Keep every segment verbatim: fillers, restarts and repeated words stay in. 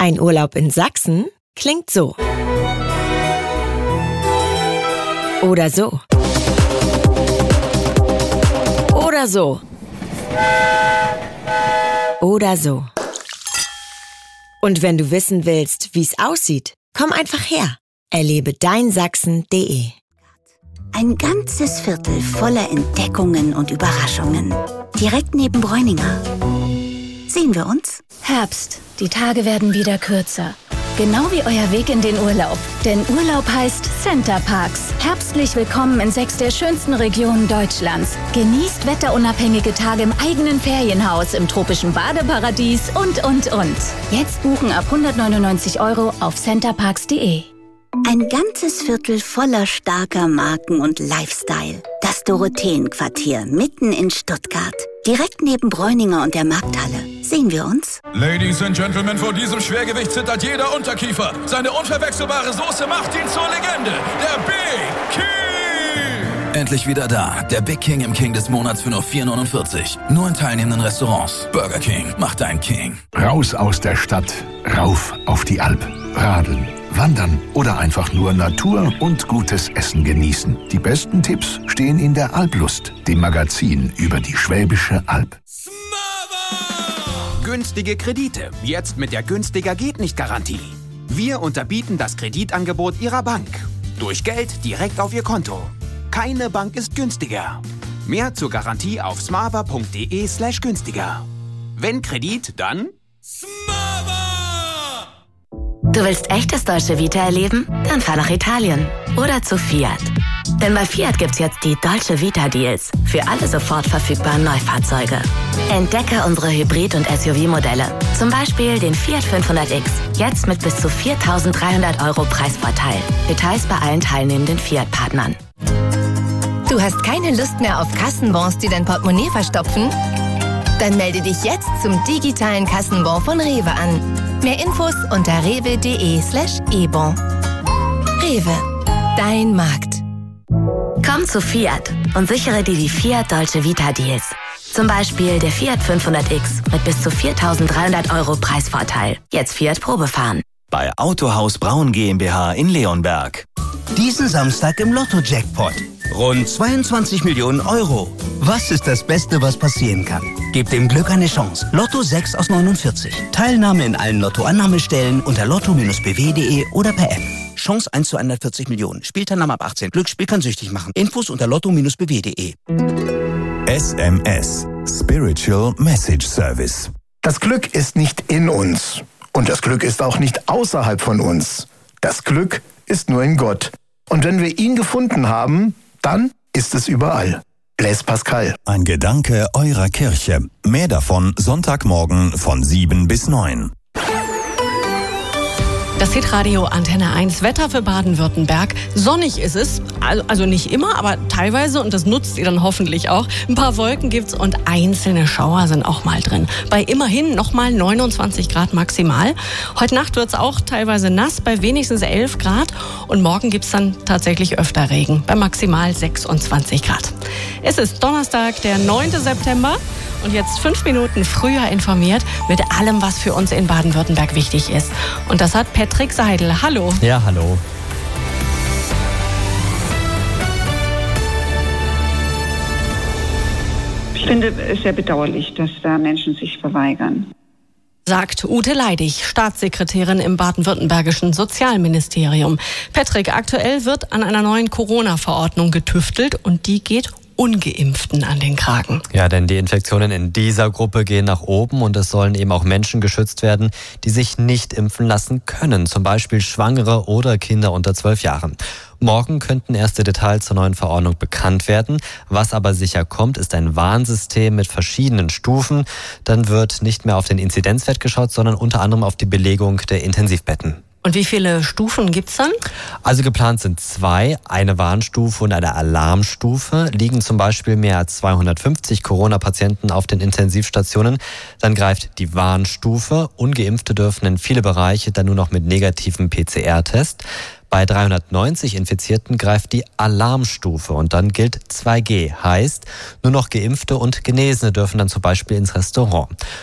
Ein Urlaub in Sachsen klingt so. Oder so. Oder so. Oder so. Und wenn du wissen willst, wie es aussieht, komm einfach her. Erlebe dein Sachsen punkt de. Ein ganzes Viertel voller Entdeckungen und Überraschungen. Direkt neben Bräuninger. Sehen wir uns? Herbst. Die Tage werden wieder kürzer. Genau wie euer Weg in den Urlaub. Denn Urlaub heißt Center Parcs. Herbstlich willkommen in sechs der schönsten Regionen Deutschlands. Genießt wetterunabhängige Tage im eigenen Ferienhaus, im tropischen Badeparadies und, und, und. Jetzt buchen ab hundertneunundneunzig Euro auf centerparks punkt de. Ein ganzes Viertel voller starker Marken und Lifestyle. Das Dorotheenquartier mitten in Stuttgart. Direkt neben Bräuninger und der Markthalle. Sehen wir uns? Ladies and Gentlemen, vor diesem Schwergewicht zittert jeder Unterkiefer. Seine unverwechselbare Soße macht ihn zur Legende. Der Big King! Endlich wieder da. Der Big King im King des Monats für nur vier neunundvierzig. Nur in teilnehmenden Restaurants. Burger King macht dein King. Raus aus der Stadt. Rauf auf die Alp. Radeln, wandern oder einfach nur Natur und gutes Essen genießen. Die besten Tipps stehen in der Alplust, dem Magazin über die Schwäbische Alb. Günstige Kredite, jetzt mit der Günstiger geht nicht Garantie. Wir unterbieten das Kreditangebot Ihrer Bank. Durch Geld direkt auf Ihr Konto. Keine Bank ist günstiger. Mehr zur Garantie auf smava punkt de slash günstiger. Wenn Kredit, dann Du willst echtes Dolce Vita erleben? Dann fahr nach Italien. Oder zu Fiat. Denn bei Fiat gibt's jetzt die Dolce Vita Deals. Für alle sofort verfügbaren Neufahrzeuge. Entdecke unsere Hybrid- und S U V-Modelle. Zum Beispiel den Fiat fünfhundert X. Jetzt mit bis zu viertausenddreihundert Euro Preisvorteil. Details bei allen teilnehmenden Fiat-Partnern. Du hast keine Lust mehr auf Kassenbons, die dein Portemonnaie verstopfen? Dann melde dich jetzt zum digitalen Kassenbon von Rewe an. Mehr Infos unter rewe.de slash e-bon. Rewe, dein Markt. Komm zu Fiat und sichere dir die Fiat Dolce Vita Deals. Zum Beispiel der Fiat fünfhundert X mit bis zu viertausenddreihundert Euro Preisvorteil. Jetzt Fiat Probe fahren. Bei Autohaus Braun GmbH in Leonberg. Diesen Samstag im Lotto-Jackpot. Rund zweiundzwanzig Millionen Euro. Was ist das Beste, was passieren kann? Gebt dem Glück eine Chance. Lotto sechs aus neunundvierzig. Teilnahme in allen Lotto-Annahmestellen unter lotto Bindestrich b w punkt de oder per App. Chance eins zu hundertvierzig Millionen. Spielteilnahme ab achtzehn. Glücksspiel kann süchtig machen. Infos unter lotto Bindestrich b w punkt de. S M S. Spiritual Message Service. Das Glück ist nicht in uns. Und das Glück ist auch nicht außerhalb von uns. Das Glück ist nur in Gott. Und wenn wir ihn gefunden haben, dann ist es überall. Blaise Pascal. Ein Gedanke eurer Kirche. Mehr davon Sonntagmorgen von sieben bis neun. Das Hitradio Antenne eins Wetter für Baden-Württemberg. Sonnig ist es, also nicht immer, aber teilweise, und das nutzt ihr dann hoffentlich auch. Ein paar Wolken gibt's und einzelne Schauer sind auch mal drin. Bei immerhin nochmal neunundzwanzig Grad maximal. Heute Nacht wird's auch teilweise nass bei wenigstens elf Grad und morgen gibt's dann tatsächlich öfter Regen bei maximal sechsundzwanzig Grad. Es ist Donnerstag, der neunten September. Und jetzt fünf Minuten früher informiert mit allem, was für uns in Baden-Württemberg wichtig ist. Und das hat Patrick Seidel. Hallo. Ja, hallo. Ich finde es sehr bedauerlich, dass da Menschen sich verweigern. Sagt Ute Leidig, Staatssekretärin im baden-württembergischen Sozialministerium. Patrick, aktuell wird an einer neuen Corona-Verordnung getüftelt und die geht Ungeimpften an den Kragen. Ja, denn die Infektionen in dieser Gruppe gehen nach oben und es sollen eben auch Menschen geschützt werden, die sich nicht impfen lassen können. Zum Beispiel Schwangere oder Kinder unter zwölf Jahren. Morgen könnten erste Details zur neuen Verordnung bekannt werden. Was aber sicher kommt, ist ein Warnsystem mit verschiedenen Stufen. Dann wird nicht mehr auf den Inzidenzwert geschaut, sondern unter anderem auf die Belegung der Intensivbetten. Und wie viele Stufen gibt's dann? Also geplant sind zwei, eine Warnstufe und eine Alarmstufe. Liegen zum Beispiel mehr als zweihundertfünfzig Corona-Patienten auf den Intensivstationen, dann greift die Warnstufe. Ungeimpfte dürfen in viele Bereiche dann nur noch mit negativem P C R-Test. Bei dreihundertneunzig Infizierten greift die Alarmstufe und dann gilt zwei G. Heißt, nur noch Geimpfte und Genesene dürfen dann zum Beispiel ins Restaurant.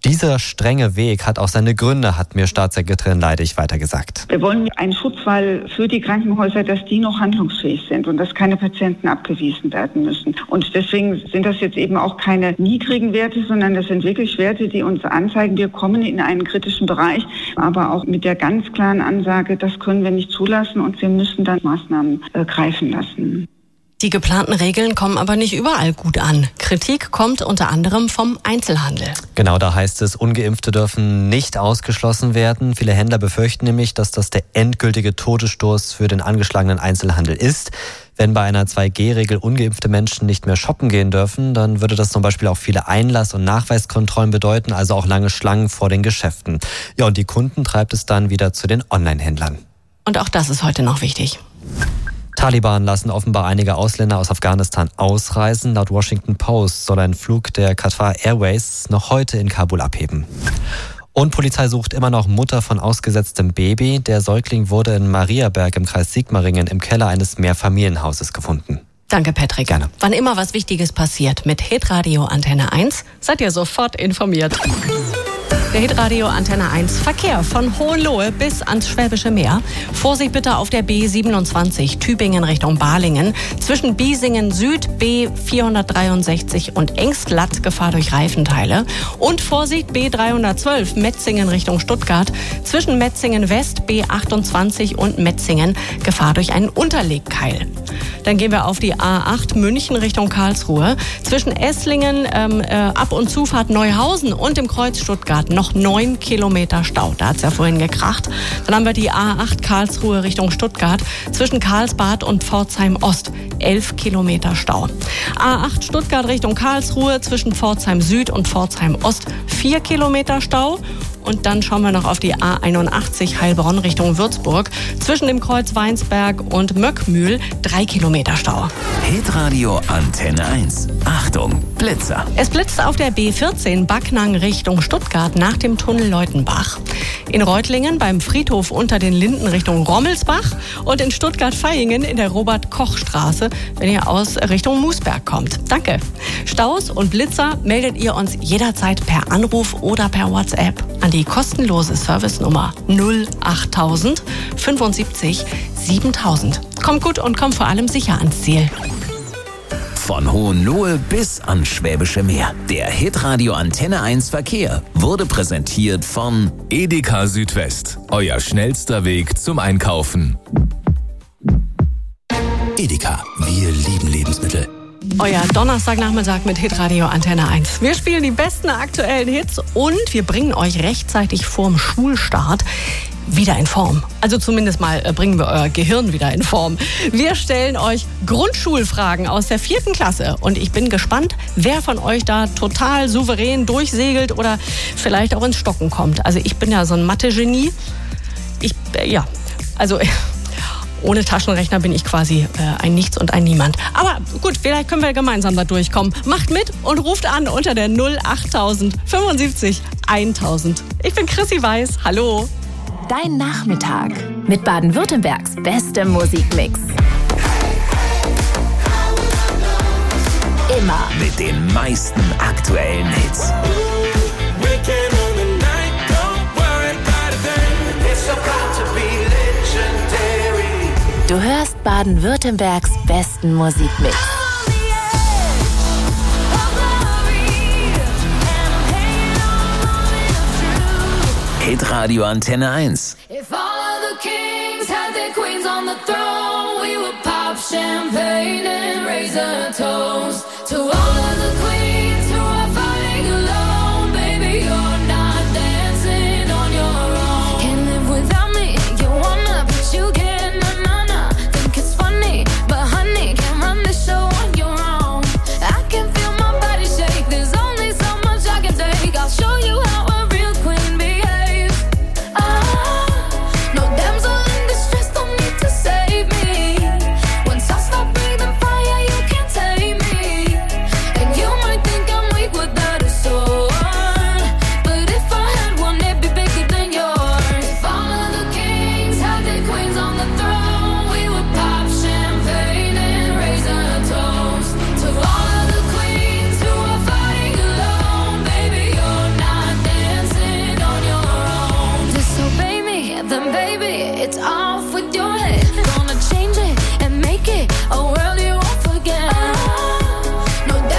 Dieser strenge Weg hat auch seine Gründe, hat mir Staatssekretärin Leidig weiter gesagt. Wir wollen einen Schutzwall für die Krankenhäuser, dass die noch handlungsfähig sind und dass keine Patienten abgewiesen werden müssen. Und deswegen sind das jetzt eben auch keine niedrigen Werte, sondern das sind wirklich Werte, die uns anzeigen, wir kommen in einen kritischen Bereich, aber auch mit der ganz klaren Ansage, das können wir nicht zulassen und wir müssen dann Maßnahmen äh, greifen lassen. Die geplanten Regeln kommen aber nicht überall gut an. Kritik kommt unter anderem vom Einzelhandel. Genau, da heißt es, Ungeimpfte dürfen nicht ausgeschlossen werden. Viele Händler befürchten nämlich, dass das der endgültige Todesstoß für den angeschlagenen Einzelhandel ist. Wenn bei einer zwei G Regel ungeimpfte Menschen nicht mehr shoppen gehen dürfen, dann würde das zum Beispiel auch viele Einlass- und Nachweiskontrollen bedeuten, also auch lange Schlangen vor den Geschäften. Ja, und die Kunden treibt es dann wieder zu den Online-Händlern. Und auch das ist heute noch wichtig. Taliban lassen offenbar einige Ausländer aus Afghanistan ausreisen. Laut Washington Post soll ein Flug der Qatar Airways noch heute in Kabul abheben. Und Polizei sucht immer noch Mutter von ausgesetztem Baby. Der Säugling wurde in Mariaberg im Kreis Sigmaringen im Keller eines Mehrfamilienhauses gefunden. Danke, Patrick. Gerne. Wann immer was Wichtiges passiert mit Hitradio Antenne eins, seid ihr sofort informiert. Der Hitradio Antenne eins Verkehr von Hohenlohe bis ans Schwäbische Meer. Vorsicht bitte auf der B siebenundzwanzig Tübingen Richtung Balingen. Zwischen Biesingen Süd B vierhundertdreiundsechzig und Engstlatt Gefahr durch Reifenteile. Und Vorsicht B dreihundertzwölf Metzingen Richtung Stuttgart. Zwischen Metzingen West B achtundzwanzig und Metzingen Gefahr durch einen Unterlegkeil. Dann gehen wir auf die A acht München Richtung Karlsruhe. Zwischen Esslingen, ähm, äh, Ab- und Zufahrt Neuhausen und dem Kreuz Stuttgart noch neun Kilometer Stau. Da hat es ja vorhin gekracht. Dann haben wir die A acht Karlsruhe Richtung Stuttgart. Zwischen Karlsbad und Pforzheim Ost elf Kilometer Stau. A acht Stuttgart Richtung Karlsruhe. Zwischen Pforzheim Süd und Pforzheim Ost vier Kilometer Stau. Und dann schauen wir noch auf die A einundachtzig Heilbronn Richtung Würzburg. Zwischen dem Kreuz Weinsberg und Möckmühl drei Kilometer Stau. Hitradio Antenne eins. Achtung, Blitzer. Es blitzt auf der B vierzehn Backnang Richtung Stuttgart nach dem Tunnel Leutenbach. In Reutlingen beim Friedhof unter den Linden Richtung Rommelsbach und in Stuttgart-Vaihingen in der Robert-Koch-Straße, wenn ihr aus Richtung Moosberg kommt. Danke. Staus und Blitzer meldet ihr uns jederzeit per Anruf oder per WhatsApp an die kostenlose Servicenummer null achttausend fünfundsiebzig siebentausend. Kommt gut und kommt vor allem sicher ans Ziel. Von Hohenlohe bis ans Schwäbische Meer. Der Hitradio Antenne eins Verkehr wurde präsentiert von Edeka Südwest. Euer schnellster Weg zum Einkaufen. Edeka, wir lieben Lebensmittel. Euer Donnerstagnachmittag mit Hitradio Antenne eins. Wir spielen die besten aktuellen Hits und wir bringen euch rechtzeitig vorm Schulstart wieder in Form. Also zumindest mal äh, bringen wir euer Gehirn wieder in Form. Wir stellen euch Grundschulfragen aus der vierten Klasse und ich bin gespannt, wer von euch da total souverän durchsegelt oder vielleicht auch ins Stocken kommt. Also ich bin ja so ein Mathe-Genie. Ich, äh, ja, also... Ohne Taschenrechner bin ich quasi äh, ein Nichts und ein Niemand. Aber gut, vielleicht können wir gemeinsam da durchkommen. Macht mit und ruft an unter der null achttausend fünfundsiebzig eintausend. Ich bin Chrissy Weiß. Hallo. Dein Nachmittag mit Baden-Württembergs bestem Musikmix. Immer mit den meisten aktuellen Hits. Du hörst Baden-Württembergs besten Musikmix. Hitradio Antenne eins. If all of the kings had their queens on the throne, we would pop champagne and raise a toast to all of the queens who are fighting alone. Baby, you're not dancing on your own. Can't live without me, you wanna, but you can't. You might then baby, it's off with your head. Gonna change